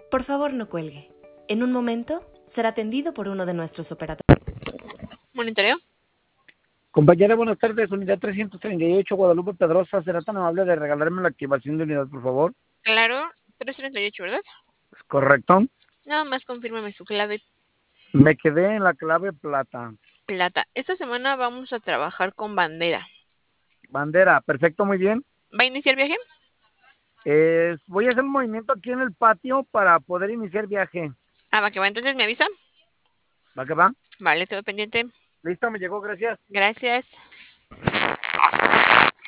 Por favor, no cuelgue. En un momento será atendido por uno de nuestros operadores. ¿Monitoreo? Compañera, buenas tardes. Unidad 338, Guadalupe Pedrosa. ¿Será tan amable de regalarme la activación de unidad, por favor? Claro, 338, ¿verdad? ¿Es correcto? Nada más confírmame su clave. Me quedé en la clave plata. Plata. Esta semana vamos a trabajar con bandera. Bandera, perfecto, muy bien. ¿Va a iniciar viaje? Voy a hacer un movimiento aquí en el patio para poder iniciar viaje. Ah, va que va. Entonces, ¿me avisa? ¿Va que va? Vale, todo pendiente. Listo, me llegó, gracias. Gracias.